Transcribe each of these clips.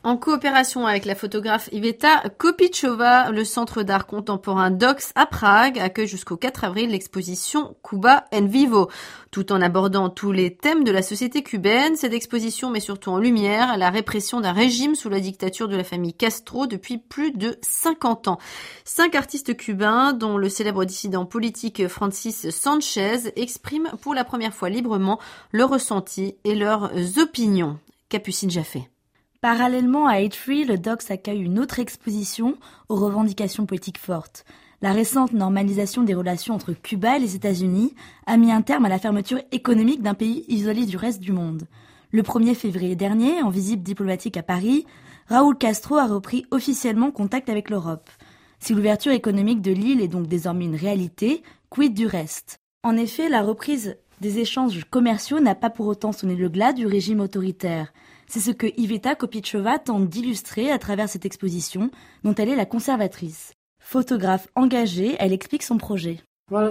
En coopération avec la photographe Iveta Kopičová, le Centre d'art contemporain DOX à Prague accueille jusqu'au 4 avril l'exposition Cuba en Vivo. Tout en abordant tous les thèmes de la société cubaine, cette exposition met surtout en lumière la répression d'un régime sous la dictature de la famille Castro depuis plus de 50 ans. 5 artistes cubains, dont le célèbre dissident politique Francis Sanchez, expriment pour la première fois librement leurs ressentis et leurs opinions. Capucine Jaffé. Parallèlement à H3, le DOX accueille une autre exposition aux revendications politiques fortes. La récente normalisation des relations entre Cuba et les États-Unis a mis un terme à la fermeture économique d'un pays isolé du reste du monde. Le 1er février dernier, en visite diplomatique à Paris, Raúl Castro a repris officiellement contact avec l'Europe. Si l'ouverture économique de l'île est donc désormais une réalité, quid du reste ? En effet, la reprise des échanges commerciaux n'a pas pour autant sonné le glas du régime autoritaire. C'est ce que Iveta Kopičová tente d'illustrer à travers cette exposition, dont elle est la conservatrice. Photographe engagée, elle explique son projet.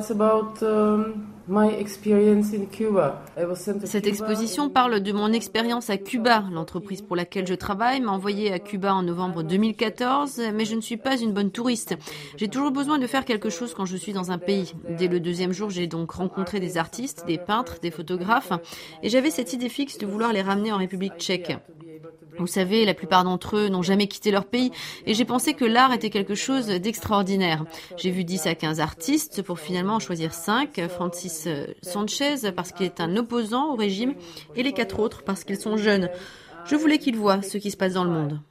Cette exposition parle de mon expérience à Cuba. L'entreprise pour laquelle je travaille m'a envoyée à Cuba en novembre 2014, mais je ne suis pas une bonne touriste. J'ai toujours besoin de faire quelque chose quand je suis dans un pays. Dès le 2e jour, j'ai donc rencontré des artistes, des peintres, des photographes, et j'avais cette idée fixe de vouloir les ramener en République tchèque. Vous savez, la plupart d'entre eux n'ont jamais quitté leur pays et j'ai pensé que l'art était quelque chose d'extraordinaire. J'ai vu 10 à 15 artistes pour finalement en choisir 5. Francis Sanchez parce qu'il est un opposant au régime et les 4 autres parce qu'ils sont jeunes. Je voulais qu'ils voient ce qui se passe dans le monde.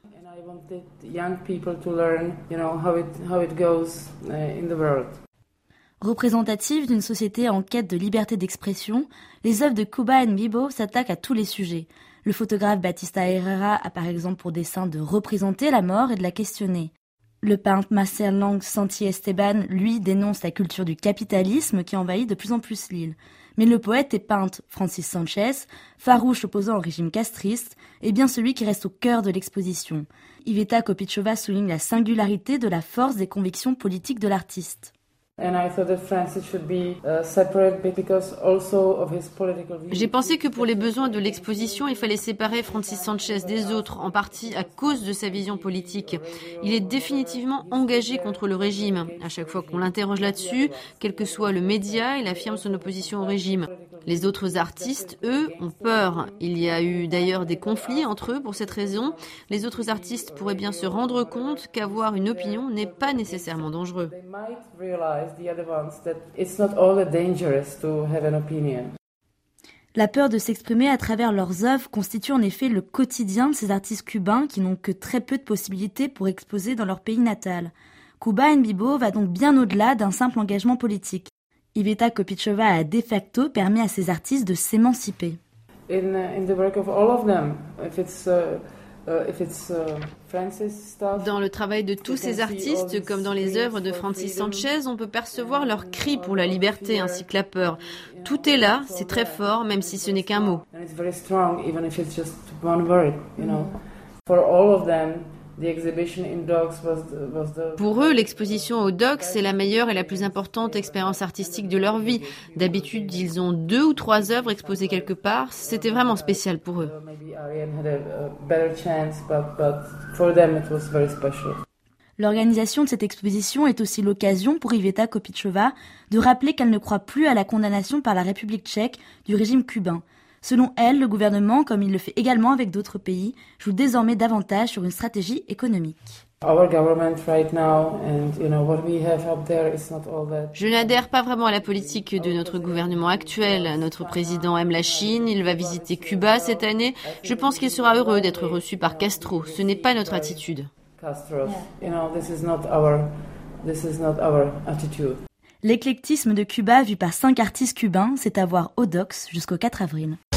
Représentative d'une société en quête de liberté d'expression, les œuvres de Cuba en Vivo s'attaquent à tous les sujets. Le photographe Batista Herrera a par exemple pour dessein de représenter la mort et de la questionner. Le peintre Marcel Lang Santi Esteban, lui, dénonce la culture du capitalisme qui envahit de plus en plus l'île. Mais le poète et peintre Francis Sanchez, farouche opposant au régime castriste, est bien celui qui reste au cœur de l'exposition. Iveta Kopičová souligne la singularité de la force des convictions politiques de l'artiste. J'ai pensé que pour les besoins de l'exposition, il fallait séparer Francis Sanchez des autres, en partie à cause de sa vision politique. Il est définitivement engagé contre le régime. À chaque fois qu'on l'interroge là-dessus, quel que soit le média, il affirme son opposition au régime. Les autres artistes, eux, ont peur. Il y a eu d'ailleurs des conflits entre eux pour cette raison. Les autres artistes pourraient bien se rendre compte qu'avoir une opinion n'est pas nécessairement dangereux. La peur de s'exprimer à travers leurs œuvres constitue en effet le quotidien de ces artistes cubains qui n'ont que très peu de possibilités pour exposer dans leur pays natal. Cuba en Vivo va donc bien au-delà d'un simple engagement politique. Iveta Kopičová a de facto permis à ces artistes de s'émanciper. Dans le travail de tous ces artistes, comme dans les œuvres de Francis Sanchez, on peut percevoir leurs cris pour la liberté ainsi que la peur. Tout est là, c'est très fort, même si ce n'est qu'un mot. Pour eux, l'exposition au DOX est la meilleure et la plus importante expérience artistique de leur vie. D'habitude, ils ont 2 ou 3 œuvres exposées quelque part. C'était vraiment spécial pour eux. L'organisation de cette exposition est aussi l'occasion pour Iveta Kopičová de rappeler qu'elle ne croit plus à la condamnation par la République tchèque du régime cubain. Selon elle, le gouvernement, comme il le fait également avec d'autres pays, joue désormais davantage sur une stratégie économique. Je n'adhère pas vraiment à la politique de notre gouvernement actuel. Notre président aime la Chine, il va visiter Cuba cette année. Je pense qu'il sera heureux d'être reçu par Castro. Ce n'est pas notre attitude. L'éclectisme de Cuba vu par 5 artistes cubains, c'est à voir au DOX jusqu'au 4 avril.